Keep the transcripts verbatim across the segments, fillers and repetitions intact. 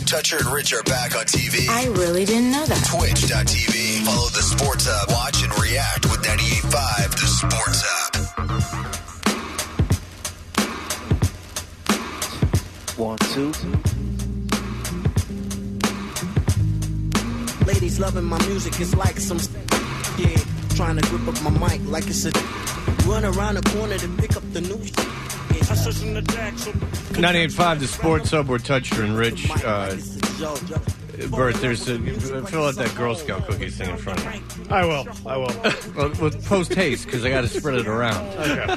Toucher and Rich are back on T V. I really didn't know that. Twitch dot T V. Follow the Sports Hub. Watch and react with ninety-eight point five, the Sports Hub. One, two. Ladies loving my music, it's like some yeah, trying to grip up my mic like it's a run around the corner to pick up the new ninety-eight point five, the Sports Hub, where Toucher and Rich. Uh, Bert, there's a, fill out that Girl Scout cookies thing in front of me. I will. I will. well, with post haste, because I got to spread it around. Okay.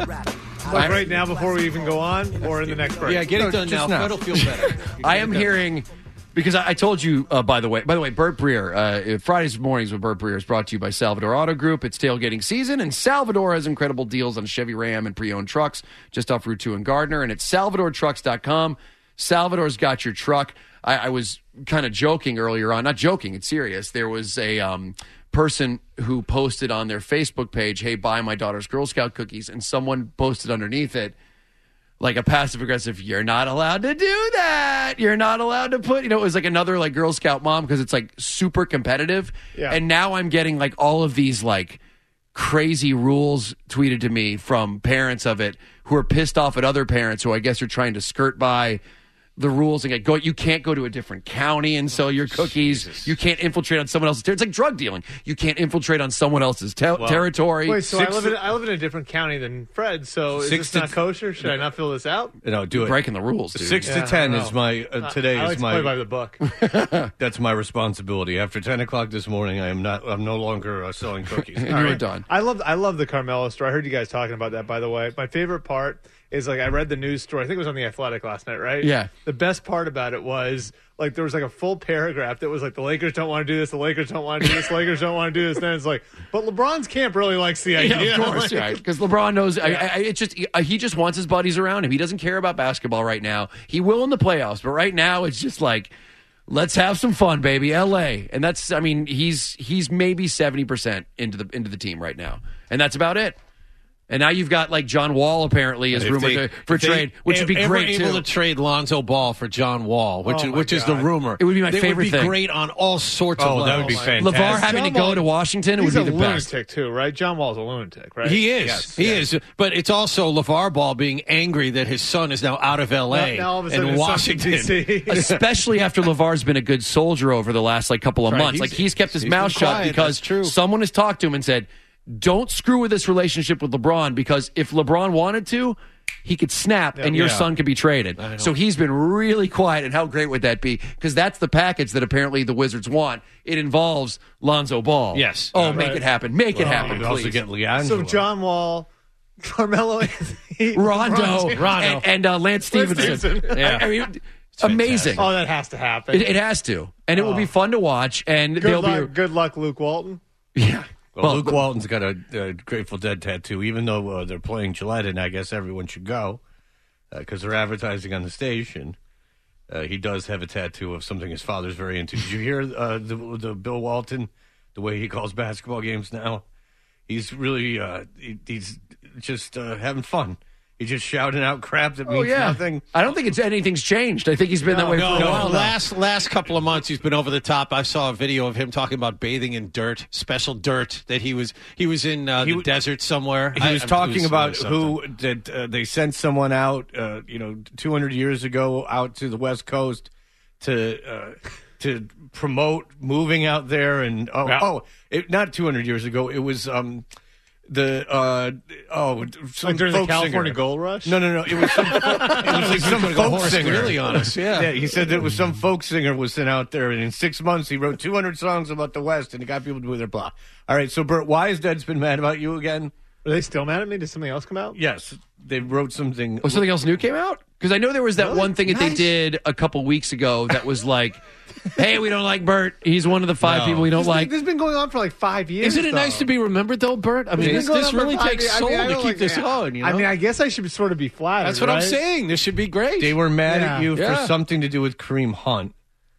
Like right now, before we even go on, or in the next break? Yeah, get it No, done just now. now. Fred will feel better. I am hearing, because I, I told you, uh, by the way, by the way, Bert Breer, uh, Fridays mornings with Bert Breer is brought to you by Salvador Auto Group. It's tailgating season, and Salvador has incredible deals on Chevy Ram and pre-owned trucks just off Route two in Gardner, and it's salvador trucks dot com. Salvador's got your truck. I, I was kind of joking earlier on, not joking, it's serious. There was a um, person who posted on their Facebook page, hey, buy my daughter's Girl Scout cookies, and someone posted underneath it, like a passive-aggressive, you're not allowed to do that. You're not allowed to put, you know, it was like another like Girl Scout mom because it's like super competitive. Yeah. And now I'm getting like all of these like crazy rules tweeted to me from parents of it who are pissed off at other parents who I guess are trying to skirt by the rules and get go. You can't go to a different county and sell your cookies. Jesus. You can't infiltrate on someone else's territory. It's like drug dealing. You can't infiltrate on someone else's te- well, territory. Wait, so I Six live in I live in a different county than Fred. So is Six this to not t- kosher? Should I not fill this out? No, do You're it. breaking the rules, dude. Six Yeah, to ten I is my uh, today I like is to my play by the book. that's my responsibility. After ten o'clock this morning, I am not. I'm no longer uh, selling cookies. And you were done. I love I love the Carmelo story. I heard you guys talking about that. By the way, my favorite part is like I read the news story. I think it was on The Athletic last night, right? Yeah. The best part about it was like there was like a full paragraph that was like the Lakers don't want to do this, the Lakers don't want to do this, the Lakers don't want to do this. Then it's like, but LeBron's camp really likes the idea. Yeah, of course, right? Because LeBron knows. I, I, it's just he, he just wants his buddies around him. He doesn't care about basketball right now. He will in the playoffs, but right now it's just like, let's have some fun, baby, L A. And that's, I mean, he's he's maybe seventy percent into the into the team right now, and that's about it. And now you've got like John Wall apparently is If rumored they- to, for if they trade, which would be ever great able too. to trade Lonzo Ball for John Wall, which Oh is my which is the God. rumor. It would be my They favorite would be thing. great on all sorts Oh, of that would be levels. fantastic. LeVar having John to go Wall- to Washington it would He's be a the best. lunatic too, right? John Wall's a lunatic, right? He is. Yes. he Yeah. is. But it's also LeVar Ball being angry that his son is now out of L A Now- now all of a sudden and his son's in Washington. D C. Especially after LeVar's been a good soldier over the last like couple of Right. months. He's- like he's kept his he's mouth been shut quiet. because That's true. someone has talked to him and said, don't screw with this relationship with LeBron because if LeBron wanted to, he could snap and your Yeah. son could be traded. So he's been really quiet, and how great would that be? Because that's the package that apparently the Wizards want. It involves Lonzo Ball. Yes. Oh, Right. make it happen. Make it happen, You'd also please. get Leandro. So John Wall, Carmelo Anthony, Rondo, LeBron Rondo. and, and uh, Lance Stevenson. Stevenson. I, I mean, amazing. Oh, that has to happen. It, it has to, and it will be fun to watch. And good they'll luck, be good luck, Luke Walton. yeah. Well, Well, Luke Walton's got a, a Grateful Dead tattoo, even though uh, they're playing Gillette, and I guess everyone should go because uh, they're advertising on the station. Uh, he does have a tattoo of something his father's very into. Did you hear uh, the, the Bill Walton, the way he calls basketball games now? He's really, uh, he, he's just uh, having fun. He's just shouting out crap that means Oh yeah, nothing. I don't think it's anything's changed. I think he's been that way No, for a no, while. now. last last couple of months he's been over the top. I saw a video of him talking about bathing in dirt, special dirt that he was he was in uh, He the w- desert somewhere. He I- was I- talking it was about something. who that uh, they sent someone out, uh, you know, two hundred years ago out to the West Coast to uh, to promote moving out there, and oh, Yeah. oh it, not two hundred years ago. It was um, the uh, oh, some Like during the folk California singer. Gold Rush? No, no, no. It was some, it was like some gonna go folk Horace singer. Greeley on us, yeah. yeah. He said that it was some folk singer was sent out there, and in six months he wrote two hundred songs about the West, and he got people to do their blah. All right, so Bert, why is Dead's been mad about you again? Are they still mad at me? Did something else come out? Yes, they wrote something. Oh, something else new came out? Because I know there was that Really? one thing that they Nice. did a couple weeks ago that was like, hey, we don't like Bert. He's one of the five No. people we don't This, like. this has been going on for like five years. Isn't it though. nice to be remembered though, Bert? I mean, It's this, been going this on for really five takes years. I soul mean, I to don't keep like- this yeah. going. You know? I mean, I guess I should sort of be flattered. That's what right? I'm saying. This should be great. They were mad Yeah. at you Yeah. for something to do with Kareem Hunt.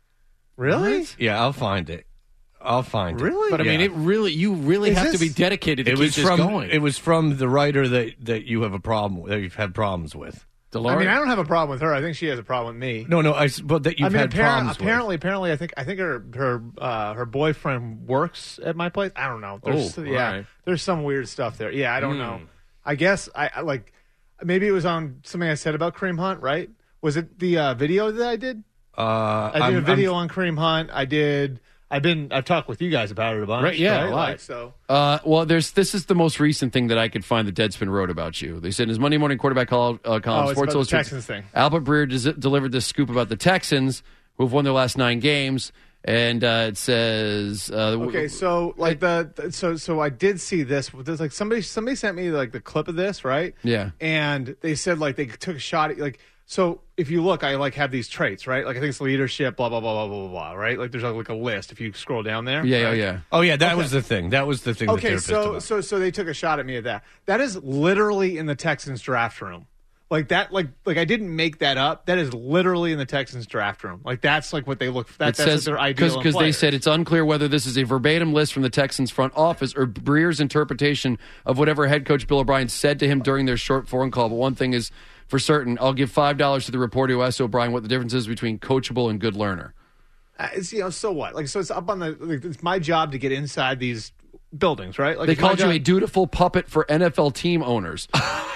Really? Yeah, I'll find it. I'll find it. Really? But I mean, Yeah. it really you really Is have to this- be dedicated to It keep was this from going. it was from the writer that, that you have a problem with, that you've had problems with. Dolores? I mean, I don't have a problem with her. I think she has a problem with me. No, no, I, s- but that you've I mean, had appar- problems apparently, apparently, I think I think her her uh, her boyfriend works at my place. I don't know. There's, Oh, yeah, right. there's some weird stuff there. Yeah, I don't Mm. know. I guess I, I like maybe it was on something I said about Kareem Hunt. Right? Was it the uh, video that I did? with. Uh, I did I'm- a video I'm- on Kareem Hunt. I did. I've been. I've talked with you guys about it a bunch. Right, yeah, a lot. Like, so. Uh, well, there's this is the most recent thing that I could find that Deadspin wrote about you. They said in his Monday morning quarterback call, uh, column, Oh, it's Sports about the Illustrated, Texans thing. Albert Breer des- delivered this scoop about the Texans, who have won their last nine games, and uh, it says, uh, w- Okay, so like the th- so so I did see this. There's like somebody somebody sent me like the clip of this, right? Yeah. And they said like they took a shot at like so if you look, I like have these traits, right? Like I think it's leadership, blah blah blah blah blah blah, blah right? Like there's like a list if you scroll down there. yeah, yeah, right? yeah. Oh yeah, that was the thing. That was the thing. that they Okay, were pissed so about. so so they took a shot at me at that. That is literally in the Texans draft room. Like that, like like I didn't make that up. That is literally in the Texans draft room. Like that's like what they look. That, It that's says like their ideal. because they players. said it's unclear whether this is a verbatim list from the Texans front office or Breer's interpretation of whatever head coach Bill O'Brien said to him during their short phone call. But one thing is for certain: I'll give five dollars to the reporter who asked O'Brien what the difference is between coachable and good learner. Uh, it's, you know, so what? Like, so it's up on the. Like, it's my job to get inside these buildings, right? Like, They it's my called you job- a dutiful puppet for N F L team owners.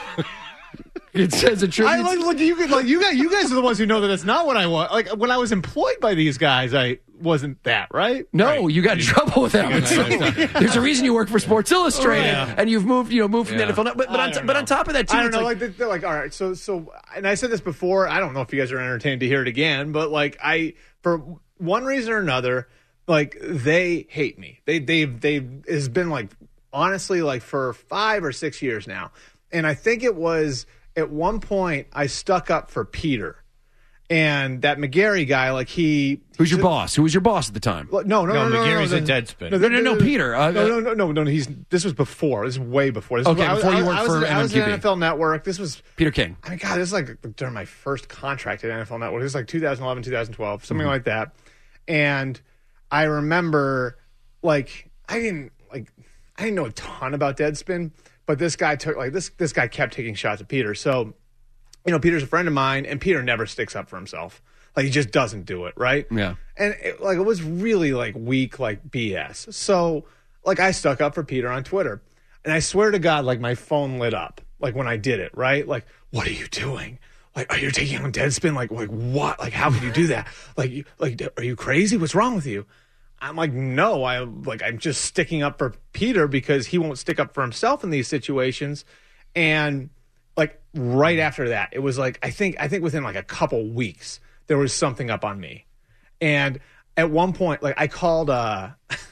It says a tribute. I like look. You could like you guys. You guys are the ones who know that it's not what I want. Like when I was employed by these guys, I wasn't that right. No, you got in trouble with that. There's a reason you work for Sports Illustrated, Yeah. and you've moved, you know, moved from Yeah. the N F L. But, but, I on, don't but know. on top of that, too, I don't it's know. like, Like, they're like, all right. So, so, and I said this before. I don't know if you guys are entertained to hear it again, but like, I for one reason or another, like they hate me. They, they, they. It's been like honestly, like for five or six years now, and I think it was at one point I stuck up for Peter. And that McGarry guy, like he, who's your boss? Who was your boss at the time? no, no, no, No, no, no, McGarry's no, a no, Deadspin. No, no, no, Peter. Uh, no, no, no, no, no, no. He's this was before. This is way before. This Okay, was, before I was, you worked I was, for I was M M Q B. at N F L Network. This was, Peter King. I mean, God, this is like during my first contract at N F L Network. This is like two thousand eleven, two thousand twelve, something Mm-hmm. like that. And I remember, like, I didn't like, I didn't know a ton about Deadspin, but this guy took like this. This guy kept taking shots at Peter. So, you know, Peter's a friend of mine, and Peter never sticks up for himself. Like he just doesn't do it, right? Yeah. And it, like it was really like weak, like B S. So like I stuck up for Peter on Twitter, and I swear to God, like my phone lit up, like when I did it, right? Like, what are you doing? Like, are you taking on Deadspin? Like, like what? Like, how could you do that? Like, you, like, are you crazy? What's wrong with you? I'm like, no, I like I'm just sticking up for Peter because he won't stick up for himself in these situations, and like right after that, it was like I think I think within like a couple weeks there was something up on me, and at one point, like I called, uh,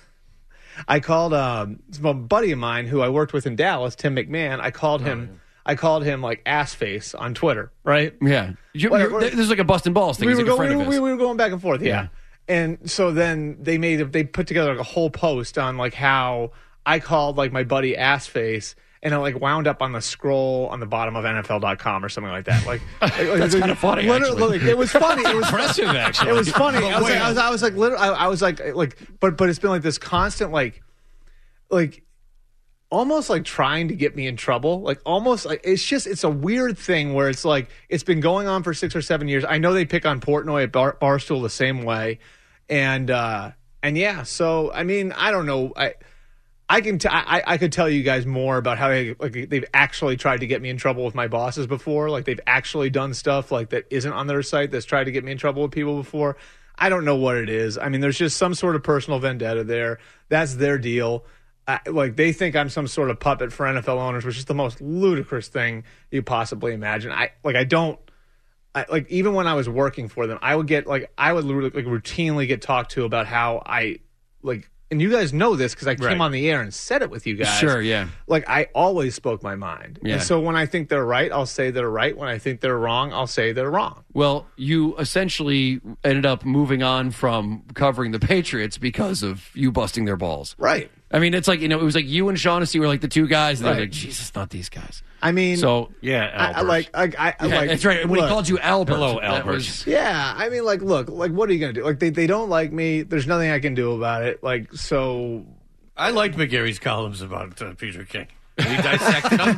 I called um, a buddy of mine who I worked with in Dallas, Tim McMahon. I called him, oh, yeah. I called him like ass face on Twitter, right? Yeah, you, Whatever. this is like a busting balls thing. We He's were, like a go, friend we, of his. we, we were going back and forth, yeah. Yeah. And so then they made they put together like a whole post on like how I called like my buddy ass face. And it like wound up on the scroll on the bottom of N F L dot com or something like that. Like that's kind of funny. Like, it was funny. It was impressive, actually. It was funny. But I was, like, wait. I was, I was like, literally, I, I was like, like, but but it's been like this constant, like, like, almost like trying to get me in trouble. Like almost like it's just it's a weird thing where it's like it's been going on for six or seven years. I know they pick on Portnoy at Bar- Barstool the same way, and uh, and yeah. So I mean, I don't know. I. I can t- I, I could tell you guys more about how they, like they've actually tried to get me in trouble with my bosses before. Like they've actually done stuff like that isn't on their site that's tried to get me in trouble with people before. I don't know what it is. I mean, there's just some sort of personal vendetta there. That's their deal. I, like they think I'm some sort of puppet for N F L owners, which is the most ludicrous thing you possibly imagine. I like I don't I, like even when I was working for them, I would get like I would like routinely get talked to about how I like. And you guys know this because I came Right. on the air and said it with you guys. Sure, yeah. Like, I always spoke my mind. Yeah. And so when I think they're right, I'll say they're right. When I think they're wrong, I'll say they're wrong. Well, you essentially ended up moving on from covering the Patriots because of you busting their balls. Right. I mean, it's like, you know, it was like you and Shaughnessy were like the two guys. And Right. they're like, Jesus, not these guys. I mean, So, Yeah, I, I Albert. like, I, I, I yeah, like, that's right. When look, he called you Albert. Hello, that Albert. was- Yeah. I mean, like, look, like, what are you going to do? Like, they, they don't like me. There's nothing I can do about it. Like, so. I liked McGarry's columns about uh, Peter King. And he dissected them.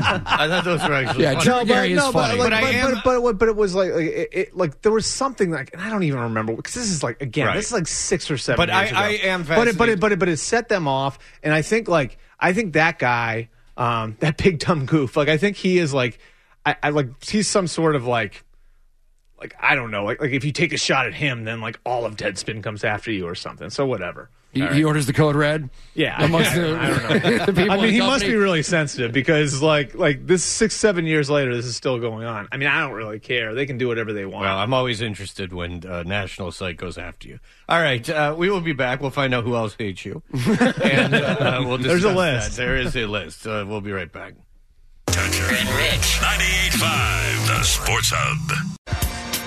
I thought those were actually Yeah, funny. Drew Gary is no, funny. But, like, But I but, am- but, but, but, but it was like, like it, it, like there was something like, and I don't even remember because this is like again, Right. this is like six or seven. But I- years ago. I am But it, but it, fascinated. but it, but it set them off, and I think like I think that guy, um, that big dumb goof, like I think he is like, I, I like he's some sort of like. Like I don't know, like like if you take a shot at him, then like all of Deadspin comes after you or something. So whatever. He, he orders the code red. Yeah, Amongst I, the, I don't know. the people I in mean, the he must company. be really sensitive because like like this six seven years later, this is still going on. I mean, I don't really care. They can do whatever they want. Well, I'm always interested when uh, national site goes after you. All right, uh, we will be back. We'll find out who else hates you, and uh, we'll discuss There's a that. list. There is a list. Uh, we'll be right back. Toucher and Rich. ninety-eight point five, the Sports Hub.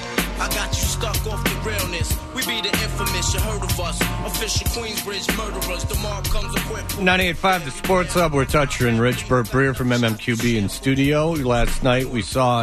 I got you stuck off the realness. We be the infamous, you heard of us. Official Queensbridge murderers. The mob comes equipped. ninety-eight point five, the Sports Hub. We're Toucher and Rich. Burt Breer from M M Q B in studio. Last night we saw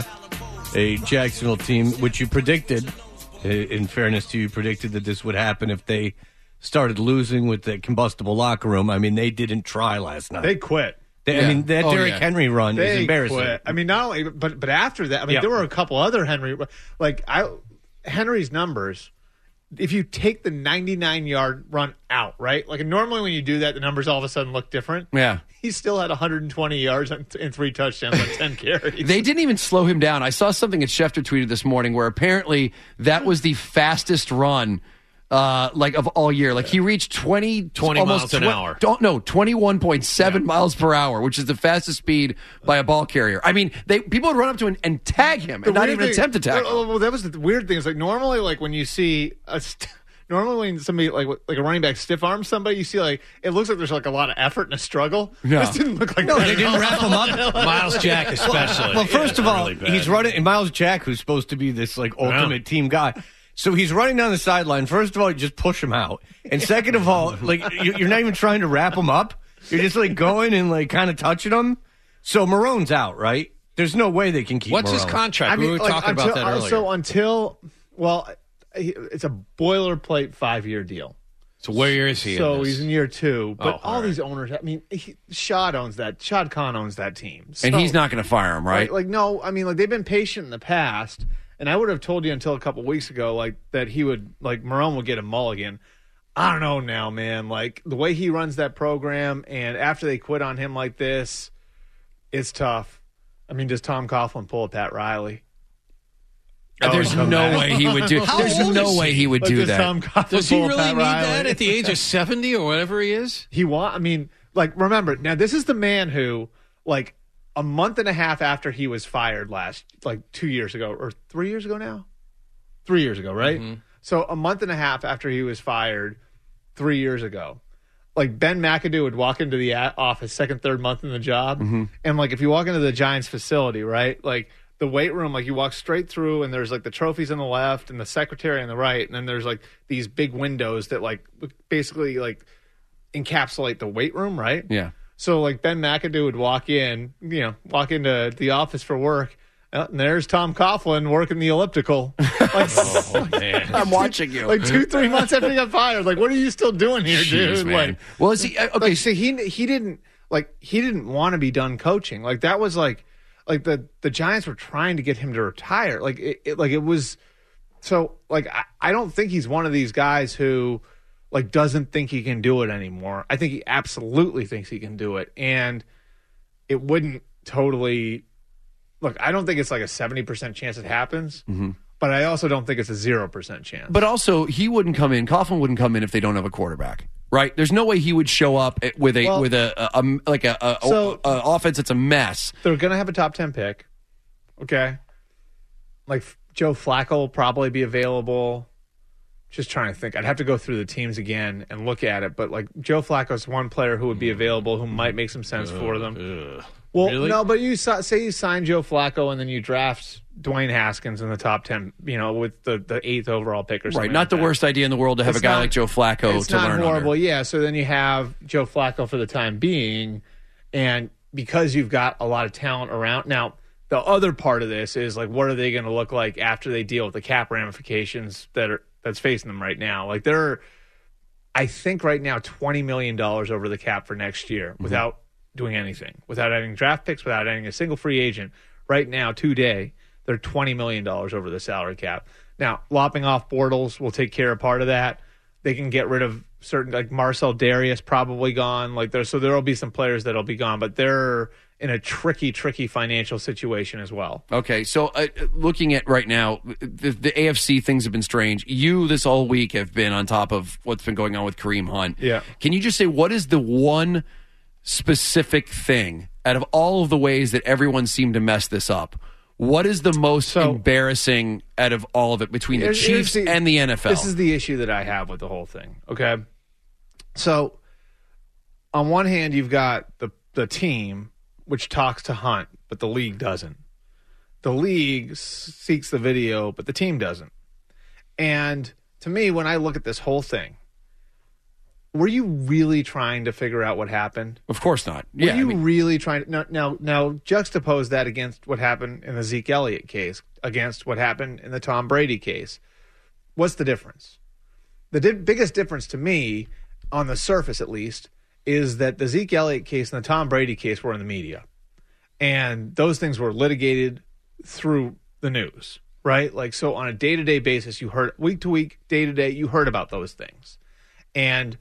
a Jacksonville team, which you predicted, uh, in fairness to you, you predicted that this would happen if they started losing with the combustible locker room. I mean, they didn't try last night. they quit. They- I Yeah. mean, that Oh, Derrick yeah. Henry run is They embarrassing. quit. I mean, not only, but but after that, I mean, Yeah. there were a couple other Henry, like I, Henry's numbers. If you take the ninety-nine yard run out, right? Like normally when you do that, the numbers all of a sudden look different. Yeah. He still had one hundred twenty yards and and three touchdowns on ten carries. They didn't even slow him down. I saw something that Schefter tweeted this morning where apparently that was the fastest run uh, like of all year. Like he reached twenty, twenty almost miles an twen- hour. Don't no twenty-one point seven miles per hour, which is the fastest speed by a ball carrier. I mean, they people would run up to him and tag him and The not weird even thing- attempt to tackle. Well, well, that was the weird thing. Is like normally, like when you see a. St- Normally, when somebody like like a running back stiff arms somebody, you see like it looks like there's like a lot of effort and a struggle. No. This didn't look like No, that they at didn't all. wrap him up. Miles Jack especially. Well, first of all, Really bad. he's running, and Miles Jack, who's supposed to be this like ultimate team guy. So he's running down the sideline. First of all, you just push him out, and second of all, like you- you're not even trying to wrap him up. You're just like going and like kind of touching him. So Marone's out, right? There's no way they can keep. What's his Marone. contract? I mean, we were like, talking until, about that uh, earlier. So until well, it's a boilerplate five year deal. So where is he? in So this? he's in year two, but Oh, all all right. these owners. I mean, he, Shad owns that. Shad Khan owns that team, and So, he's not going to fire him, right? Like, like no, I mean, like they've been patient in the past, and I would have told you until a couple weeks ago, like that he would, like Marone would get a mulligan. I don't know now, man. Like the way he runs that program, and after they quit on him like this, it's tough. I mean, does Tom Coughlin pull a Pat Riley? Uh, There's Oh, no come way he would do. How There's old no is way he? he would Like, do does that. Tom Coughlin Does he pull a really Pat need Riley? that at the age of seventy or whatever he is? He want. I mean, like, remember now. This is the man who, like, a month and a half after he was fired last, like two years ago or three years ago now, three years ago, right? So a month and a half after he was fired, three years ago, like Ben McAdoo would walk into the a- office second, third month in the job, and like if you walk into the Giants facility, right, like. The weight room, like you walk straight through, and there's like the trophies on the left and the secretary on the right, and then there's like these big windows that like basically like encapsulate the weight room, right? Yeah. So like Ben McAdoo would walk in, you know, walk into the office for work, uh, and there's Tom Coughlin working the elliptical. Like, Oh man! I'm watching you. like two, three months after he got fired. Like, what are you still doing here, Jeez, dude? man. Like, well, is he uh, okay? like, see, he he didn't like he didn't want to be done coaching. Like that was like like the the Giants were trying to get him to retire. Like it, it like it was so like I, I don't think he's one of these guys who like doesn't think he can do it anymore. I think he absolutely thinks he can do it, and it wouldn't totally look. I don't think it's like a seventy percent chance it happens, but I also don't think it's a zero percent chance. But also, he wouldn't come in. Coughlin wouldn't come in if they don't have a quarterback, right? There's no way he would show up with a Well, with a, a, a like a, a, so- a, a offense that's a mess. They're going to have a top ten pick. Okay. Like Joe Flacco will probably be available. Just trying to think. I'd have to go through the teams again and look at it. But like Joe Flacco's one player who would be available who might make some sense for them. Well, Really? no, but you si- say you sign Joe Flacco and then you draft Dwayne Haskins in the top ten, you know, with the, the eighth overall pick or something. Right, not like the that. worst idea in the world to have It's a guy not- like Joe Flacco It's to not learn horrible, under. yeah. So then you have Joe Flacco for the time being, and because you've got a lot of talent around now. The other part of this is like, what are they going to look like after they deal with the cap ramifications that are that's facing them right now? Like they're, I think right now twenty million dollars over the cap for next year Mm-hmm. without doing anything, without adding draft picks, without adding a single free agent. Right now, today, they're twenty million dollars over the salary cap. Now, lopping off Bortles will take care of part of that. They can get rid of certain, like Marcel Darius probably gone. Like there, so there will be some players that'll be gone, but they're in a tricky, tricky financial situation as well. Okay, so uh, looking at right now, the, the A F C things have been strange. You, this all week, have been on top of what's been going on with Kareem Hunt. Yeah. Can you just say, what is the one specific thing out of all of the ways that everyone seemed to mess this up? What is the most So- embarrassing out of all of it between the Here's- here's Chiefs the- and the N F L? This is the issue that I have with the whole thing. Okay, so on one hand, you've got the the team which talks to Hunt, but the league doesn't. The league s- seeks the video, but the team doesn't. And to me, when I look at this whole thing, were you really trying to figure out what happened? Of course not. Were Yeah, you I mean, really trying to now, now now juxtapose that against what happened in the Zeke Elliott case, against what happened in the Tom Brady case? What's the difference? The di- biggest difference to me, on the surface at least, is that the Zeke Elliott case and the Tom Brady case were in the media, and those things were litigated through the news, right? Like, so on a day to day basis, you heard week to week, day to day, you heard about those things, and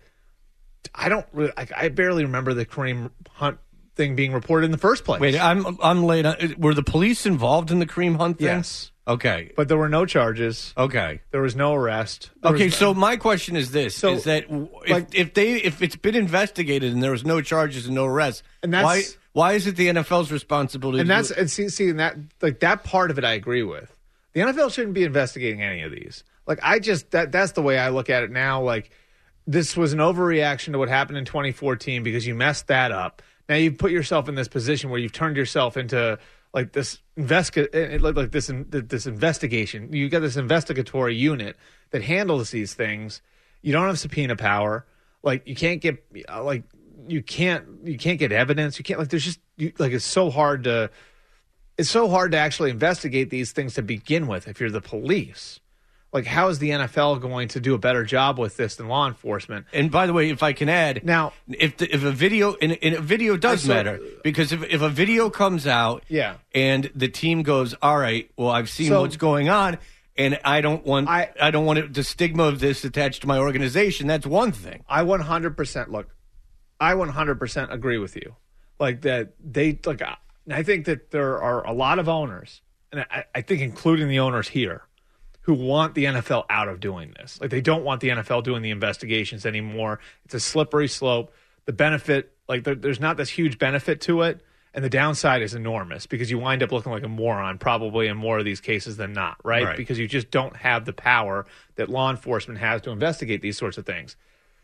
I don't really, I, I barely remember the Kareem Hunt thing being reported in the first place. Wait, I'm I'm late. On, were the police involved in the Kareem Hunt thing? Yes. Okay. But there were no charges. Okay. There was no arrest. There Okay, was- so my question is this: So, is that w- if, like- if they if it's been investigated and there was no charges and no arrests, And that's- why why is it the N F L's responsibility? and to that's do it? and see, see, and that like that part of it, I agree with. The N F L shouldn't be investigating any of these. Like, I just that that's the way I look at it now. Like, this was an overreaction to what happened in twenty fourteen because you messed that up. Now you've put yourself in this position where you've turned yourself into like this investi- like, like this this investigation. You got this investigatory unit that handles these things. You don't have subpoena power. Like, you can't get like you can't you can't get evidence. You can't like there's just you, like it's so hard to it's so hard to actually investigate these things to begin with if you're the police. Like, how is the N F L going to do a better job with this than law enforcement? And by the way, if I can add, Now- if the, if a video and, and a video does I saw- matter because if if a video comes out, Yeah. and the team goes, all right, well, I've seen So- what's going on, and I don't want I- I, don't want it, the stigma of this attached to my organization. That's one thing. I one hundred percent look. I one hundred percent agree with you. Like that, they like. I- I think that there are a lot of owners, and I, I think including the owners here, who want the N F L out of doing this. Like, they don't want the N F L doing the investigations anymore. It's a slippery slope. The benefit, like, there, there's not this huge benefit to it, and the downside is enormous because you wind up looking like a moron probably in more of these cases than not, right? Right. Because you just don't have the power that law enforcement has to investigate these sorts of things.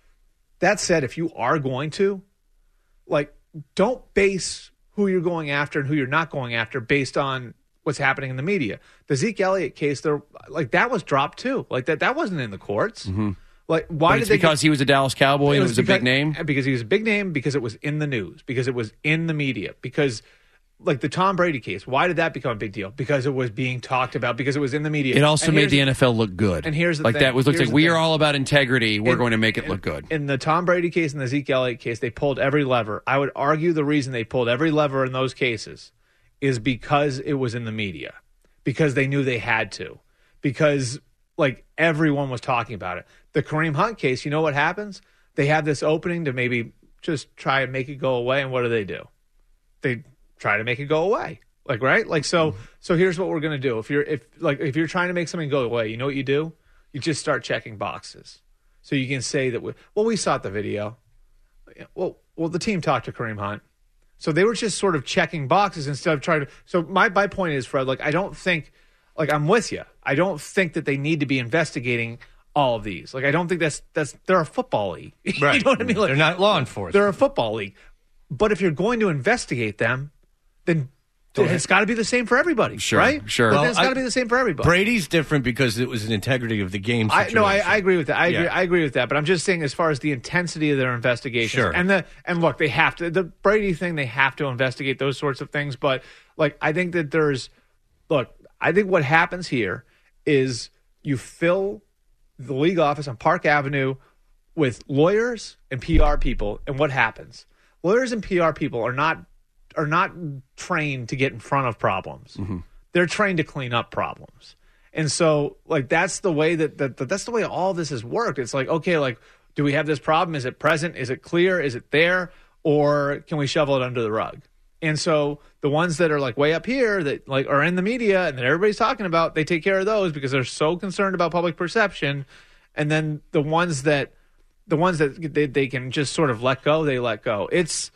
That said, if you are going to, like, don't base who you're going after and who you're not going after based on what's happening in the media. The Zeke Elliott case, there, like, that was dropped too. Like, that that wasn't in the courts. Like, why Mm-hmm. but did it's they? because he was a Dallas Cowboy and it was a big because- name. Because he was a big name. Because it was in the news. Because it was in the media. Because, like, the Tom Brady case, why did that become a big deal? Because it was being talked about. Because it was in the media. It also And made here's- the N F L look good. and here's the like thing. that was looks Here's like the we thing. are all about integrity. We're in- going to make it in- look good. In the Tom Brady case and the Zeke Elliott case, they pulled every lever. I would argue the reason they pulled every lever in those cases is because it was in the media, because they knew they had to, because like everyone was talking about it. The Kareem Hunt case, you know what happens? They have this opening to maybe just try and make it go away, and what do they do? They try to make it go away. Like, right? Like, so so here's what we're gonna do. If you're if like if you're trying to make something go away, you know what you do? You just start checking boxes. So you can say that we, well, we saw the video. Well, well, the team talked to Kareem Hunt. So they were just sort of checking boxes instead of trying to. So my, my point is, Fred, like, I don't think, like, I'm with you. I don't think that they need to be investigating all of these. Like, I don't think that's, that's, they're a football league. Right. You know what I mean? Like, They're not law enforcement. they're a football league. But if you're going to investigate them, then it's got to be the same for everybody. Sure, Right? sure. But Well, then it's got I- to be the same for everybody. Brady's different because it was an integrity of the game I, situation. no, I, I agree with that. I agree. Yeah. I agree with that. But I'm just saying, as far as the intensity of their investigations, Sure. and the and look, they have to the Brady thing. They have to investigate those sorts of things. But like, I think that there's look. I think what happens here is you fill the league office on Park Avenue with lawyers and P R people, and what happens? lawyers and P R people are not are not trained to get in front of problems. Mm-hmm. They're trained to clean up problems. And so, like, that's the way that, that, that that's the way all this has worked. It's like, okay, like, do we have this problem? Is it present? Is it clear? Is it there? Or can we shovel it under the rug? And so the ones that are like way up here that like are in the media and that everybody's talking about, they take care of those because they're so concerned about public perception. And then the ones that the ones that they, they can just sort of let go, they let go. It's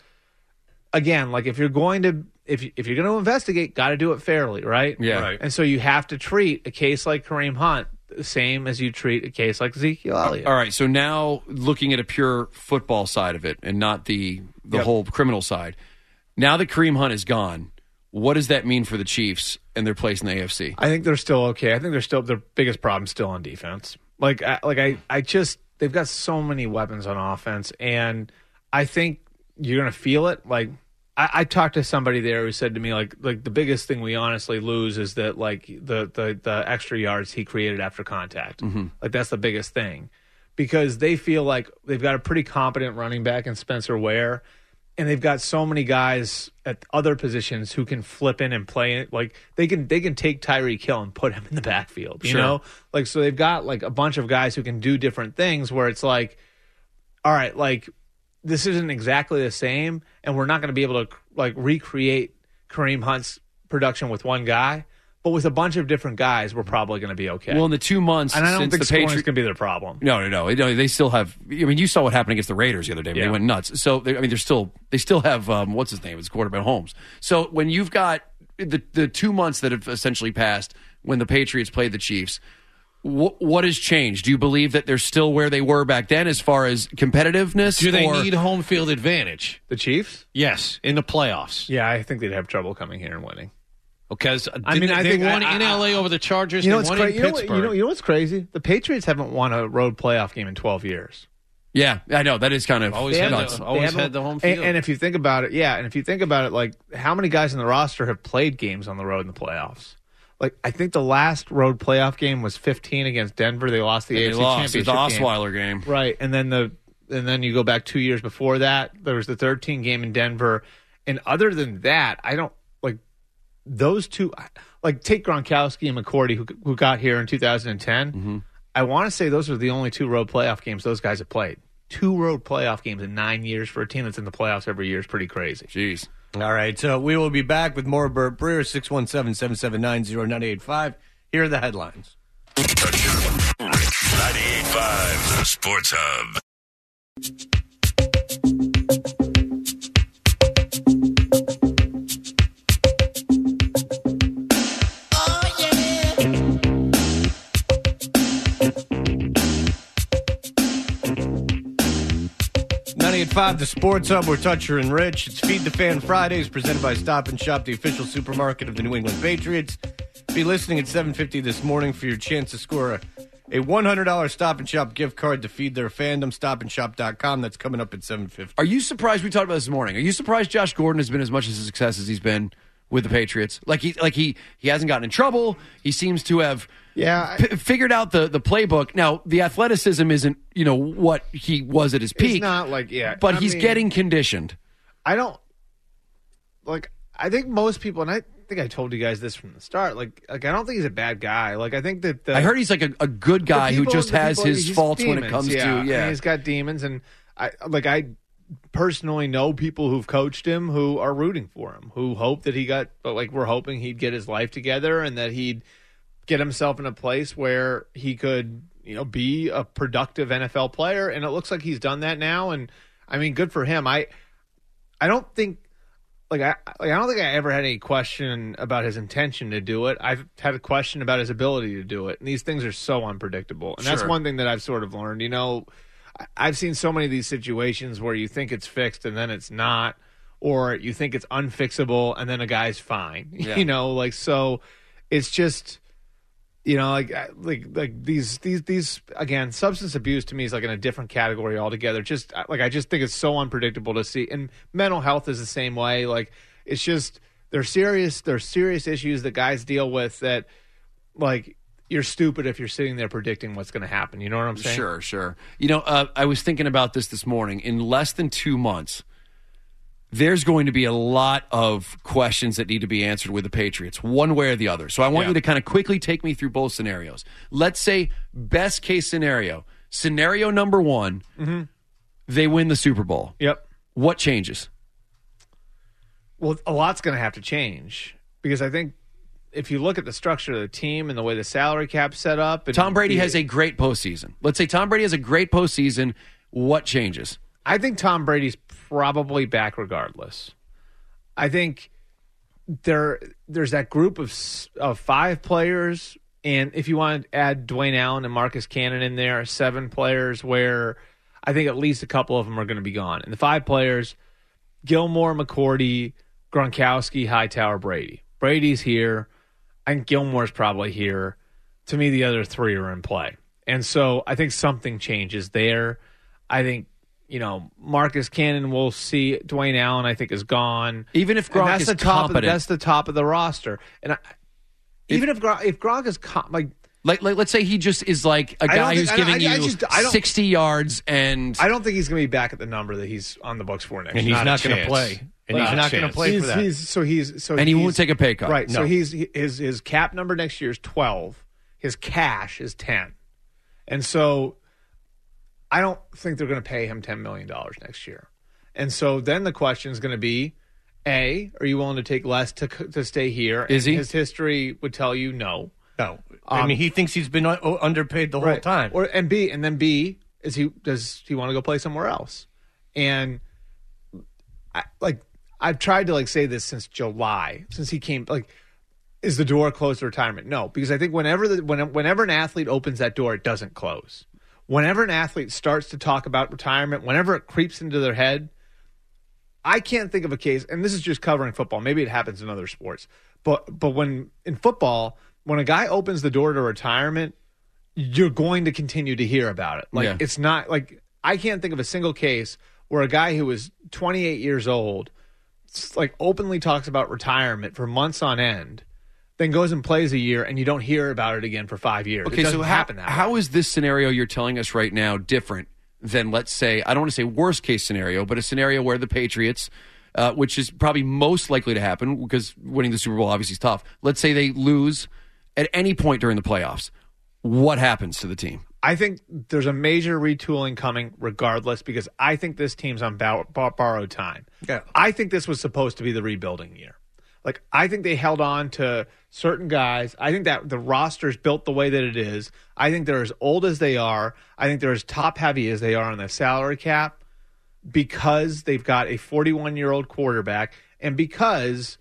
again, like if you're going to if you, if you're going to investigate, got to do it fairly, right? Yeah. Right. And so you have to treat a case like Kareem Hunt the same as you treat a case like Ezekiel Elliott. All right, so now looking at a pure football side of it and not the the Yep. whole criminal side. Now that Kareem Hunt is gone, what does that mean for the Chiefs and their place in the A F C? I think they're still okay. I think they're still their biggest problem still on defense. Like, I, like I, I just they've got so many weapons on offense, and I think you're gonna feel it. Like, I, I talked to somebody there who said to me, like, like the biggest thing we honestly lose is that like the the the extra yards he created after contact. Mm-hmm. Like that's the biggest thing, because they feel like they've got a pretty competent running back in Spencer Ware. And they've got so many guys at other positions who can flip in and play it. Like they can, they can take Tyreek Hill and put him in the backfield. You Sure. know, like so they've got like a bunch of guys who can do different things. Where it's like, all right, like this isn't exactly the same, and we're not going to be able to like recreate Kareem Hunt's production with one guy. But with a bunch of different guys, we're probably going to be okay. Well, in the two months and I don't since think the scoring is Patriots, going to be their problem. no, no, no, no, they still have. I mean, you saw what happened against the Raiders the other day. When Yeah. They went nuts. So they, I mean, they're still they still have um, what's his name? It's quarterback Holmes. So when you've got the the two months that have essentially passed when the Patriots played the Chiefs, wh- what has changed? Do you believe that they're still where they were back then as far as competitiveness? Do they or- need home field advantage? The Chiefs? Yes, in the playoffs. Yeah, I think they'd have trouble coming here and winning. Because I mean, I they think won I- in I- L A over the Chargers. You know they what's won crazy? in You know, what- Pittsburgh. you know, you know what's crazy? The Patriots haven't won a road playoff game in twelve years. Yeah, I know that is kind of Always They had nuts. the- They always haven't- had the home and- field. And, if you think about it, yeah, and if you think about it, like how many guys in the roster have played games on the road in the playoffs? Like I think the last road playoff game was fifteen against Denver. They lost the They A F C lost the Championship game. Osweiler game. Right, and then the and then you go back two years before that, there was the thirteen game in Denver. And other than that, I don't like those two. Like take Gronkowski and McCourty, who who got here in two thousand ten. Mm-hmm. I want to say those are the only two road playoff games those guys have played. Two road playoff games in nine years for a team that's in the playoffs every year is pretty crazy. Jeez. All right, so we will be back with more Burt Breer, six one seven, seven seven nine, zero nine eight five. Here are the headlines. ninety-eight point five, the Sports Hub. ninety-eight point five, the Sports Hub. We're Toucher and Rich. It's Feed the Fan Fridays, presented by Stop and Shop, the official supermarket of the New England Patriots. Be listening at seven fifty this morning for your chance to score a, a one hundred dollars Stop and Shop gift card to feed their fandom. stop and shop dot com. That's coming up at seven fifty. Are you surprised? We talked about this morning. Are you surprised Josh Gordon has been as much as a success as he's been with the Patriots? Like he, like he, he hasn't gotten in trouble. He seems to have, Yeah, I- p- figured out the the playbook. Now the athleticism isn't, you know, what he was at his peak. It's not like yeah, but I he's mean, getting conditioned. I don't like. I think most people, and I think I told you guys this from the start. Like, like I don't think he's a bad guy. Like I think that the, I heard he's like a, a good guy the who people- just the has people- his he's faults when it demons, comes yeah. to I mean, yeah. he's got demons, and I like I personally know people who've coached him who are rooting for him, who hope that he got, but like we're hoping he'd get his life together and that he'd get himself in a place where he could, you know, be a productive N F L player. And it looks like he's done that now. And I mean, good for him. I, I don't think, like I, like I don't think I ever had any question about his intention to do it. I've had a question about his ability to do it. And these things are so unpredictable. And that's Sure. one thing that I've sort of learned. You know, I- I've seen so many of these situations where you think it's fixed and then it's not, or you think it's unfixable and then a guy's fine. Yeah. You know, like so it's just, you know, like like like these these these again, substance abuse to me is like in a different category altogether. Just like I just think it's so unpredictable to see, and mental health is the same way. Like it's just there's serious there's serious issues that guys deal with that, like you're stupid if you're sitting there predicting what's going to happen. You know what I'm saying? Sure, sure. You know, uh, I was thinking about this this morning. In less than two months, there's going to be a lot of questions that need to be answered with the Patriots, one way or the other. So I want Yeah. you to kind of quickly take me through both scenarios. Let's say best case scenario. Scenario number one, Mm-hmm. they win the Super Bowl. Yep. What changes? Well, a lot's going to have to change because I think if you look at the structure of the team and the way the salary cap's set up, and Tom Brady the- has a great postseason. Let's say Tom Brady has a great postseason. What changes? I think Tom Brady's probably back regardless. I think there there's that group of s- of five players, and if you want to add Dwayne Allen and Marcus Cannon in there, seven players where I think at least a couple of them are going to be gone. And the five players, Gilmore, McCourty, Gronkowski, Hightower, Brady. Brady's here. I think Gilmore's probably here. To me, the other three are in play. And so I think something changes there. I think, you know, Marcus Cannon, we'll see. Dwayne Allen, I think, is gone. Even if And Gronk that's is the top of the, competent. that's the top of the roster. And I, even if Gronk, if Gronk is com- like, Like, like, let's say he just is like a I don't guy think- who's I don't- giving I- I you just- I don't- sixty yards and I don't think he's going to be back at the number that he's on the books for next And year. he's Not a not, going to chance. play. And Not he's a not going to chance. play he's, for that. He's, so he's so and he he's- won't take a pay cut. Right. So No. he's his his cap number next year is twelve. His cash is ten, and so I don't think they're going to pay him ten million dollars next year. And so then the question is going to be: A, are you willing to take less to to stay here? Is And he? His history would tell you no. no. I Um, mean, he thinks he's been u- underpaid the whole time. Or and B, and then B is he does he want to go play somewhere else? And I, like I've tried to like say this since July, since he came. Like, is the door closed to retirement? No, because I think whenever the when, whenever an athlete opens that door, it doesn't close. Whenever an athlete starts to talk about retirement, whenever it creeps into their head, I can't think of a case, and this is just covering football. Maybe it happens in other sports, but but when in football, when a guy opens the door to retirement, you're going to continue to hear about it. Like Yeah. it's not like I can't think of a single case where a guy who was twenty-eight years old, s- like openly talks about retirement for months on end, then goes and plays a year, and you don't hear about it again for five years. Okay, it doesn't so how, happen that how way. is this scenario you're telling us right now different than, let's say, I don't want to say worst case scenario, but a scenario where the Patriots, uh, which is probably most likely to happen because winning the Super Bowl obviously is tough. Let's say they lose at any point during the playoffs. What happens to the team? I think there's a major retooling coming regardless because I think this team's on bow- bar- borrowed time. Yeah. I think this was supposed to be the rebuilding year. Like, I think they held on to certain guys. I think that the roster's built the way that it is. I think they're as old as they are. I think they're as top heavy as they are on the salary cap because they've got a forty-one-year-old quarterback and because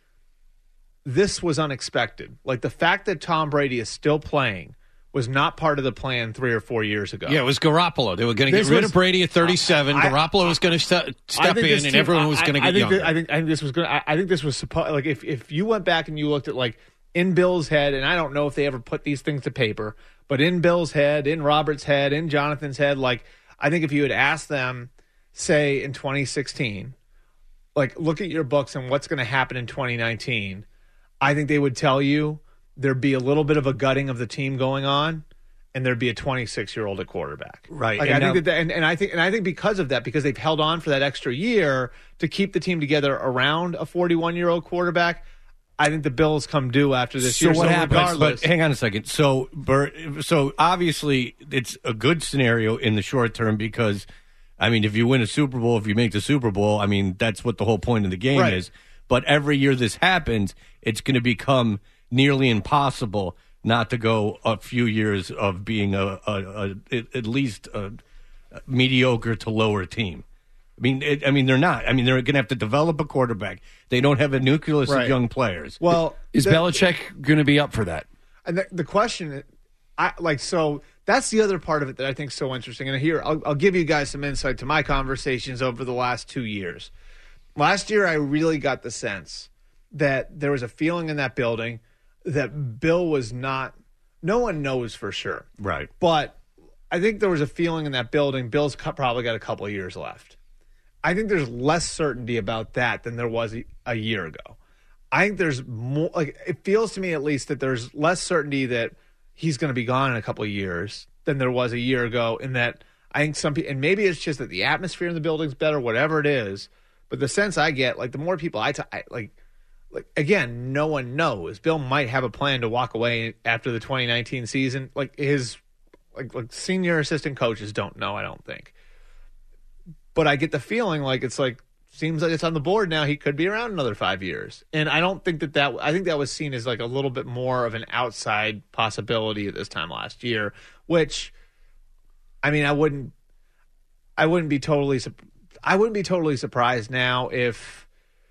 this was unexpected. Like, the fact that Tom Brady is still playing was not part of the plan three or four years ago. Yeah, it was Garoppolo. They were going to This get rid was- of Brady at thirty-seven. I- Garoppolo was going to st- I step think in, this and team- everyone was I- going to I get think younger. that- I think I think this was going. I, I think this was supposed. Like if if you went back and you looked at like in Bill's head, and I don't know if they ever put these things to paper, but in Bill's head, in Robert's head, in Jonathan's head, like I think if you had asked them, say in twenty sixteen, like look at your books and what's going to happen in twenty nineteen, I think they would tell you there'd be a little bit of a gutting of the team going on. And there'd be a twenty-six-year-old at quarterback, Right. Like And I now- think that, and, and I think, and I think because of that, because they've held on for that extra year to keep the team together around a forty-one-year-old quarterback, I think the Bills come due after this So year. what happens? regardless- But hang on a second. So, Bert, so obviously, it's a good scenario in the short term because, I mean, if you win a Super Bowl, if you make the Super Bowl, I mean, that's what the whole point of the game Right. is. But every year this happens, it's going to become nearly impossible not to go a few years of being a, a, a at least a mediocre to lower team. I mean, it, I mean, they're not. I mean, they're going to have to develop a quarterback. They don't have a nucleus Right. of young players. well, Is the- Belichick going to be up for that? And the, the question, I like, so that's the other part of it that I think is so interesting. And here, I'll, I'll give you guys some insight to my conversations over the last two years. Last year, I really got the sense that there was a feeling in that building that Bill was not, no one knows for sure. Right. But I think there was a feeling in that building, Bill's cu- probably got a couple of years left. I think there's less certainty about that than there was a, a year ago. I think there's more, like, it feels to me at least that there's less certainty that he's going to be gone in a couple of years than there was a year ago. In that I think some people, and maybe it's just that the atmosphere in the building's better, whatever it is, But the sense I get, like the more people I, t- I like, like again, no one knows. Bill might have a plan to walk away after the twenty nineteen season. Like his, like like senior assistant coaches don't know. I don't think. But I get the feeling like it's like seems like it's on the board now. He could be around another five years, and I don't think that that. I think that was seen as like a little bit more of an outside possibility at this time last year. Which, I mean, I wouldn't. I wouldn't be totally. I wouldn't be totally surprised now if,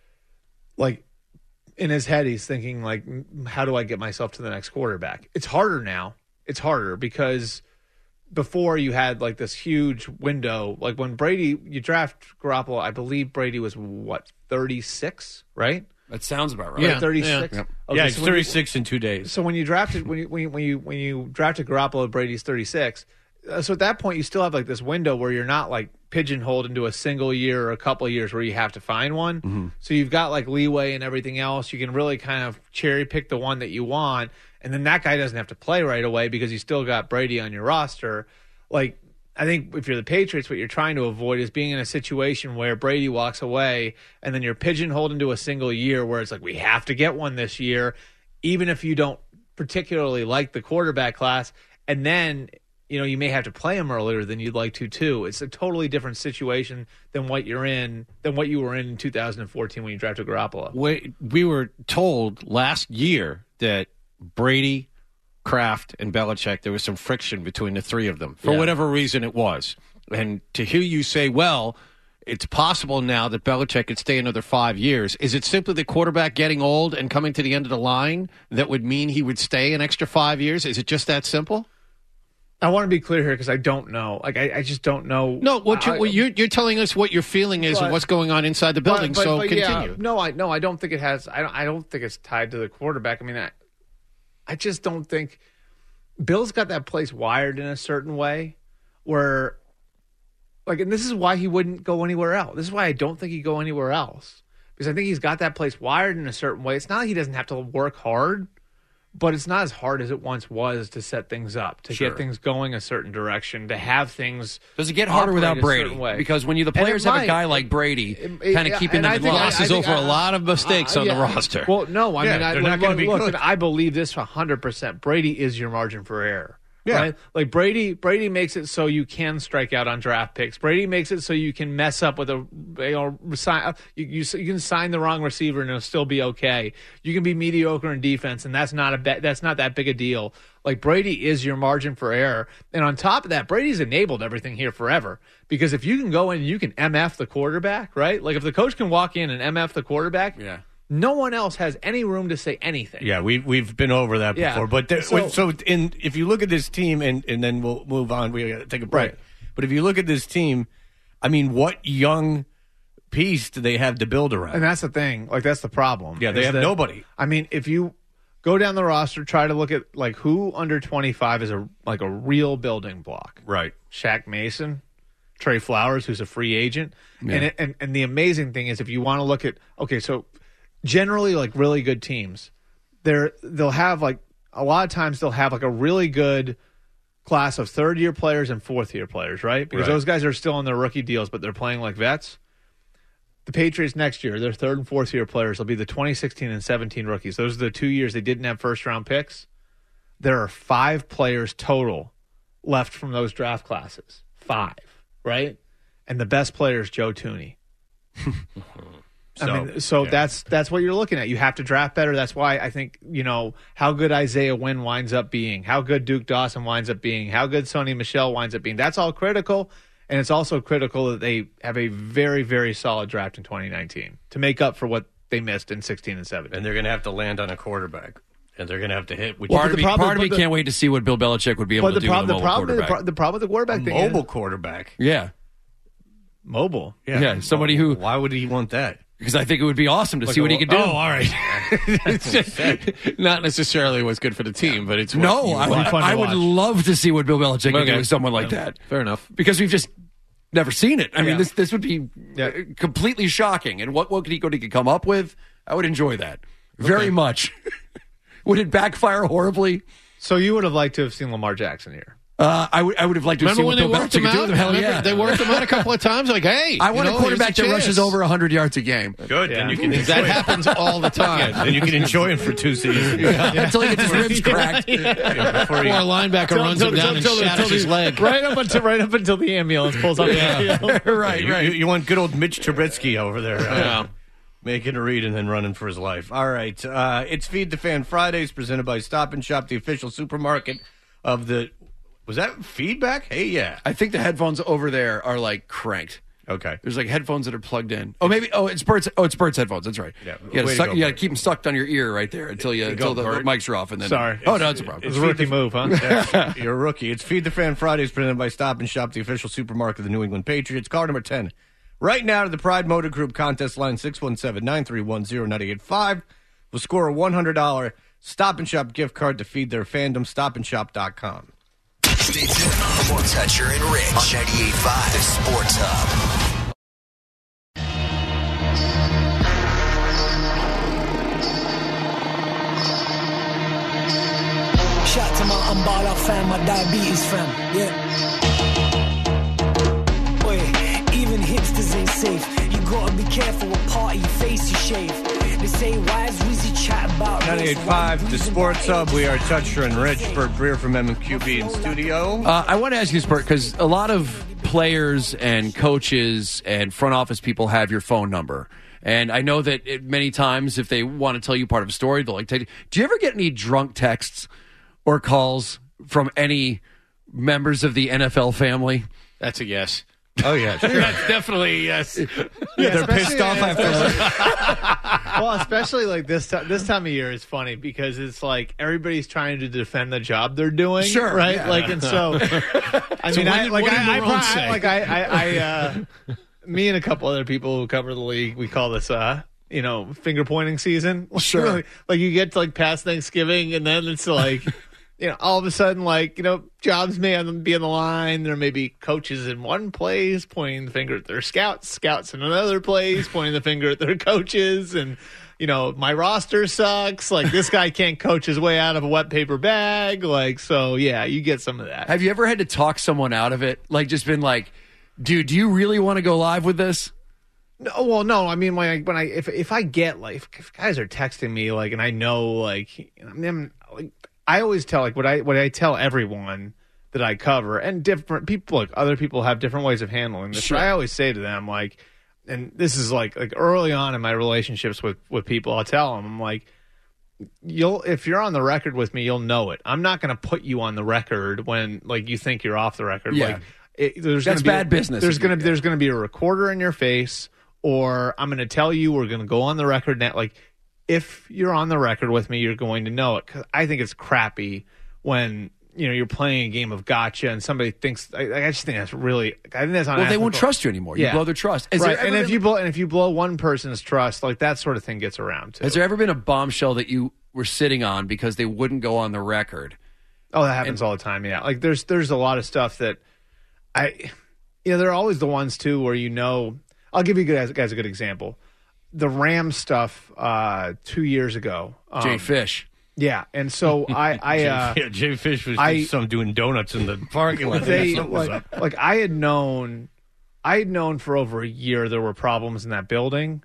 like, in his head he's thinking like, how do I get myself to the next quarterback? It's harder now. It's harder because before you had like this huge window. Like when Brady, you draft Garoppolo, I believe Brady was what, thirty-six, right? That sounds about right. Yeah, thirty-six. yeah. Okay, yeah, so it's when you- thirty-six in two days. So when you drafted when you when you when you, when you drafted Garoppolo, Brady's thirty-six. Uh, so at that point, you still have like this window where you're not like pigeonholed into a single year or a couple of years where you have to find one. Mm-hmm. So you've got like leeway and everything else. You can really kind of cherry pick the one that you want, and then that guy doesn't have to play right away because you still got Brady on your roster. Like I think if you're the Patriots, what you're trying to avoid is being in a situation where Brady walks away and then you're pigeonholed into a single year where it's like we have to get one this year, even if you don't particularly like the quarterback class, and then you know, you may have to play him earlier than you'd like to, too. It's a totally different situation than what you're in, than what you were in in two thousand fourteen when you drafted Garoppolo. We, we were told last year that Brady, Kraft, and Belichick, there was some friction between the three of them, for Yeah. whatever reason it was. And to hear you say, well, it's possible now that Belichick could stay another five years. Is it simply the quarterback getting old and coming to the end of the line that would mean he would stay an extra five years? Is it just that simple? I want to be clear here because I don't know. Like, I, I just don't know. No, what, you, I- what you're, you're telling us what your feeling is But- of what's going on inside the building. But- but- so but continue. yeah, no, I no, I don't think it has. I don't. I don't think it's tied to the quarterback. I mean, I, I just don't think Bill's got that place wired in a certain way where, like, and this is why he wouldn't go anywhere else. This is why I don't think he'd go anywhere else because I think he's got that place wired in a certain way. It's not like he doesn't have to work hard, but it's not as hard as it once was to set things up, to Sure. get things going a certain direction, to have things. Does it get harder operate without a Brady? certain way. Because when you the And it players have a might. guy like Brady, It- it- kind of keeping and them I in think- line. I Glosses think- over a I- lot of mistakes Uh, on the yeah. roster. Well, no, I Yeah, mean, I, they're look, not gonna look, be look, good. I believe this one hundred percent. Brady is your margin for error. Yeah. Right? Like Brady, Brady makes it so you can strike out on draft picks. Brady makes it so you can mess up with a, you know, sign, you, you, you can sign the wrong receiver and it'll still be okay. You can be mediocre in defense and that's not a be, that's not that big a deal. Like Brady is your margin for error. And on top of that, Brady's enabled everything here forever. Because if you can go in and you can M F the quarterback, right? Like if the coach can walk in and M F the quarterback, Yeah. no one else has any room to say anything. Yeah, we we've been over that Yeah. before. But there, So- so, in if you look at this team, and and then we'll move on. We got to take a break. Right. But if you look at this team, I mean, what young piece do they have to build around? And that's the thing. Like that's the problem. Yeah, they is have that- nobody. I mean, if you go down the roster, try to look at like who under twenty-five is a like a real building block. Right. Shaq Mason, Trey Flowers, who's a free agent. And, it, and and the amazing thing is if you want to look at okay, so generally like really good teams, they're they'll have like a lot of times they'll have like a really good class of third year players and fourth year players, right? Because Right. those guys are still on their rookie deals, but they're playing like vets. The Patriots next year, their third and fourth year players will be the twenty sixteen and seventeen rookies. Those are the two years they didn't have first round picks. There are five players total left from those draft classes. Five, right? And the best player is Joe Tooney. I mean, so yeah. that's that's what you're looking at. You have to draft better. That's why I think, you know, how good Isaiah Wynn winds up being, how good Duke Dawson winds up being, how good Sonny Michel winds up being. That's all critical. And it's also critical that they have a very, very solid draft in twenty nineteen to make up for what they missed in sixteen and seventeen. And they're going to have to land on a quarterback, and they're going to have to hit. Which Part Well, of the me, problem- part of me but the- can't wait to see what Bill Belichick would be able But to the, do prob- with a the, mobile problem, the, quarterback. pro- the problem with the quarterback a thing mobile is quarterback. yeah. mobile. Yeah, somebody who- Why would he want that? Because I think it would be awesome to see what he could do. Oh, all right. It's just not necessarily what's good for the team, but it's what No, you I, want. be fun to I would watch. love to see what Bill Belichick could do Okay. with someone like that. Fair enough. Because we've just never seen it. I Yeah. mean, this this would be Yeah. uh, completely shocking. And what what could he go to come up with? I would enjoy that very much. Would it backfire horribly? So you would have liked to have seen Lamar Jackson here. Uh, I would I would have liked to have Remember seen when what they Bill worked him Belichick could do out? with him. Hell Remember yeah. They worked him out a couple of times. Like, hey, I want you a know, quarterback here's that a rushes chance. over one hundred yards a game. Good. Yeah. Then you can That enjoy it. happens all the time. Yeah, then you can enjoy him for two seasons. Until he gets his ribs cracked. Yeah, before Or he, a linebacker runs him down and shatters his leg. Right up until right up until the ambulance pulls up. Yeah. The field. right, you, right. you, you want good old Mitch Trubisky over there. uh, Yeah. Making a read and then running for his life. All right. Uh, it's Feed the Fan Fridays presented by Stop and Shop, the official supermarket of the. Was that feedback? Hey, yeah. I think the headphones over there are like cranked. Okay. There's like headphones that are plugged in. Oh, maybe. Oh, it's Bert's. Oh, it's Bert's headphones. That's right. Yeah. You got Way to to go, you got to Bert. keep them stuck on your ear right there until you until the, the Bert. mics are off and then. Sorry. Oh no, it's a problem. It's a rookie move, huh? Yeah, you're a rookie. It's Feed the Fan Fridays presented by Stop and Shop, the official supermarket of the New England Patriots. Call number ten. Right now to the Pride Motor Group contest line six one seven, nine three one, zero nine eight five. We'll score a one hundred dollars Stop and Shop gift card to feed their fandom, stop and shop dot com. Stay tuned for more Toucher and Rich on ninety-eight point five Sports Hub. Shout to my Umbala fam, my diabetes fam, yeah. Boy, even hipsters ain't safe. You gotta be careful what part of your face you shave. They say, why is Rizzy chat about ninety-eight point five, the Sports Hub. We are Toucher and Rich. Bert Breer from M and Q B in studio. Uh, I want to ask you, Spurt, because a lot of players and coaches and front office people have your phone number. And I know that it, many times if they want to tell you part of a story, they'll like tell you. Do you ever get any drunk texts or calls from any members of the N F L family? That's a yes. Oh, yeah, sure. That's definitely a yes. They're pissed off after. Well, especially like this time. This time of year is funny because it's like everybody's trying to defend the job they're doing. Sure, right? yeah. Like, and so I So mean, what I did- like what did I, I, Marone probably- say? like I, I, I uh, me and a couple other people who cover the league, we call this, uh, you know, finger pointing season. Sure. like, like you get to like past Thanksgiving, and then it's like. You know, all of a sudden, like, you know, jobs may be on the line. There may be coaches in one place pointing the finger at their scouts, scouts in another place pointing the finger at their coaches. And, you know, my roster sucks. Like, this guy can't coach his way out of a wet paper bag. Like, so, yeah, you get some of that. Have you ever had to talk someone out of it? Like, just been like, dude, do you really want to go live with this? No, well, no, I mean, like, when I, if, if I get, like, if, if guys are texting me, like, and I know, like, I mean, like, I always tell like what I what I tell everyone that I cover, and different people, like other people have different ways of handling this. Sure. But I always say to them, like, and this is like like early on in my relationships with with people, I'll tell them, I'm like, you'll if you're on the record with me, you'll know it. I'm not going to put you on the record when like you think you're off the record. Yeah. Like, it, there's That's gonna be bad a, business. There's gonna there's gonna be a recorder in your face, or I'm going to tell you we're going to go on the record now. Like, if you're on the record with me, you're going to know it. 'Cause I think it's crappy when you know you're playing a game of gotcha and somebody thinks. I, I just think that's really. I think that's Well, they won't unethical. trust you anymore. You Yeah. blow their trust. Has Right, there and ever if been- you blow and if you blow one person's trust, like that sort of thing gets around too. has there ever been a bombshell that you were sitting on because they wouldn't go on the record? Oh, that happens all the time. Yeah, like there's there's a lot of stuff that I, you know, there are always the ones too where you know. I'll give you guys, guys a good example. The Rams stuff uh, two years ago. Um, Jay Fish. Yeah, and so I, I uh, yeah, Jay Fish was I- just some doing donuts in the parking lot. they Something was like, up. like I had known, I had known for over a year there were problems in that building,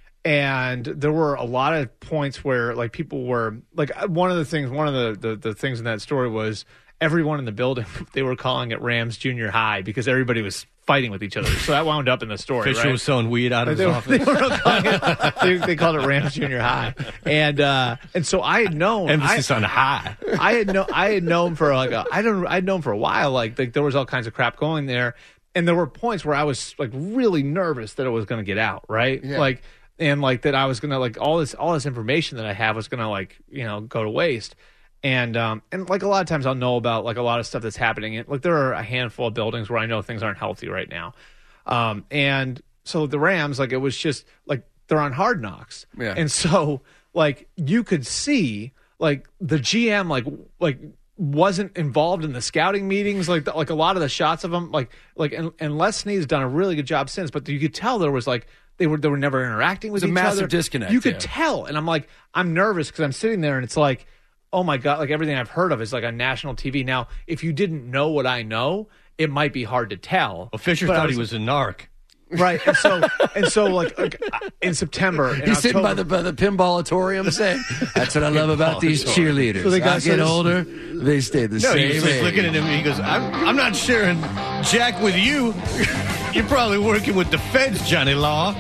and there were a lot of points where like people were like one of the things, one of the the, the things in that story was everyone in the building they were calling it Rams Junior High because everybody was fighting with each other. So that wound up in the story. Fisher right? was selling weed out of They his were, office. they, were calling it, they, they called it Rams Junior High, and uh, and so I had known Emphasis I, on high. I had no, I had known for like a, I don't, I'd known for a while. Like, like there was all kinds of crap going there, and there were points where I was like really nervous that it was going to get out, right? Yeah. Like, and like that I was gonna like all this, all this information that I have was gonna like you know go to waste, and um and like a lot of times I'll know about like a lot of stuff that's happening. And like there are a handful of buildings where I know things aren't healthy right now, um and so the Rams like it was just like they're on Hard Knocks, Yeah. and so like you could see like the G M like like wasn't involved in the scouting meetings like like a lot of the shots of them like like and, and Les Snead's done a really good job since, but you could tell there was like they were they were never interacting with It's a each massive other. disconnect, You could yeah. tell, and I'm like I'm nervous because I'm sitting there and it's like oh my God, like everything I've heard of is like on national T V. Now, if you didn't know what I know, it might be hard to tell. Well, Fisher But I thought he was a narc. Right, and so and so like, like in September, in He's sitting by October- the by the pinballatorium saying, "That's what I love about these cheerleaders. So they got- I get so- older, they stay the No, same he was like age." looking at him and he goes, I'm, I'm not sharing Jack with you. You're probably working with the feds, Johnny Law.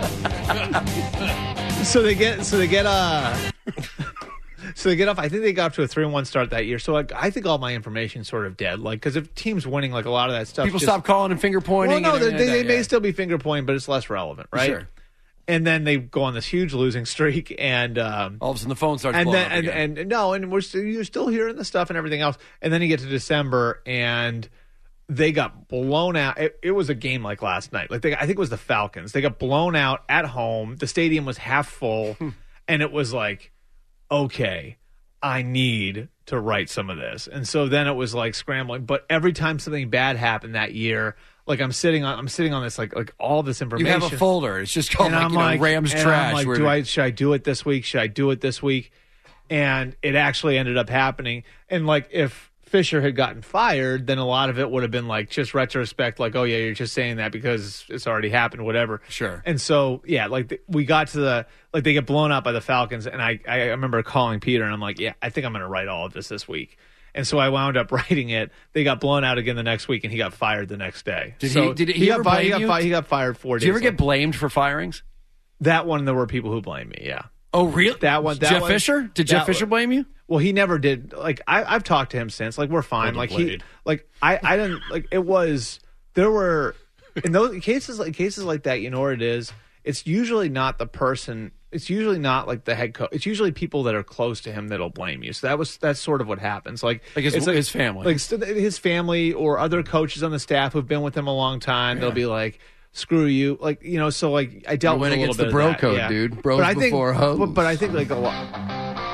So they get so they get uh so they get off. I think they got off to a three and one start that year. So like, I think all my information's sort of dead. Like because if teams winning, like a lot of that stuff, People just, stop calling and finger pointing. Well, no, and they, everything they, like they that, may still be finger pointing, but it's less relevant, right? Sure. And then they go on this huge losing streak, and um, all of a sudden the phone starts and blowing then up and, again. and no, and we're still, you're still hearing the stuff and everything else. And then you get to December, and they got blown out. It, it was a game like last night. Like they, I think it was the Falcons. They got blown out at home. The stadium was half full, and it was like, okay, I need to write some of this. And so then it was like scrambling. But every time something bad happened that year, like I'm sitting on, I'm sitting on this like like all this you information. have a folder. It's just called And like, I'm you know, like, Rams and trash. I'm like, where do they- I should I do it this week? Should I do it this week? And it actually ended up happening. And like if Fisher had gotten fired, then a lot of it would have been like just retrospect, like, oh yeah, you're just saying that because it's already happened, whatever. Sure. And so yeah, like the, we got to the like they get blown out by the Falcons, and I I remember calling Peter and I'm like, yeah, I think I'm going to write all of this this week. And so I wound up writing it. They got blown out again the next week, and he got fired the next day. Did So he- did he got ever fi- blame he got you? fi- he got fired four Did days. you ever get later. blamed for firings? That one? There were people who blamed me. Yeah. Oh, really? That one. That Jeff one- Fisher? Did Jeff that Fisher one- blame you? Well, he never did. Like I, I've talked to him since. Like we're fine. the Like he, blade. like I, I didn't like it was. There were in those cases like cases like that. You know what it is? It's usually not the person. It's usually not like the head coach. It's usually people that are close to him that'll blame you. So that was that's sort of what happens. Like Like his- it's his family. like st- his family or other coaches on the staff who've been with him a long time. They'll be like, "Screw you!" Like you know. So like I dealt You with went a little against bit the of bro that, code, yeah. dude. Bros but I think, before hoes. But, but I think like a lot.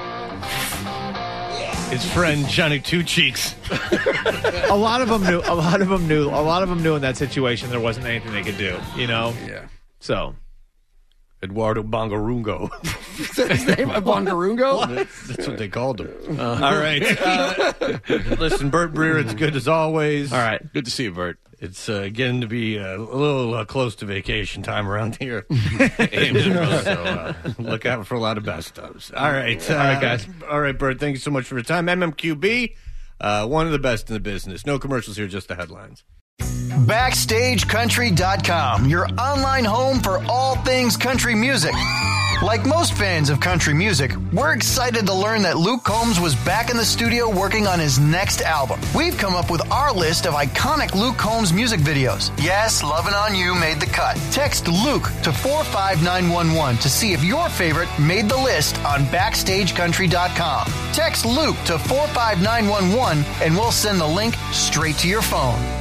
His friend Johnny Two Cheeks. a lot of them knew. A lot of them knew. A lot of them knew in that situation there wasn't anything they could do. You know. Yeah. So Eduardo Bongarungo. Is that his name? Bongarungo? That's what they called him. All right. Uh, listen, Bert Breer, it's good as always. all right. Good to see you, Bert. It's uh, getting to be uh, a little uh, close to vacation time around here. so uh, look out for a lot of best stuffs. All right. Uh, All right, guys. All right, Bert, thank you so much for your time. M M Q B, uh, one of the best in the business. No commercials here, just the headlines. Backstage Country dot com, your online home for all things country music. Like most fans of country music, we're excited to learn that Luke Combs was back in the studio working on his next album. We've come up with our list of iconic Luke Combs music videos. Yes, Lovin' On You made the cut. Text Luke to four five nine one one to see if your favorite made the list on Backstage Country dot com. Text Luke to four five nine one one and we'll send the link straight to your phone.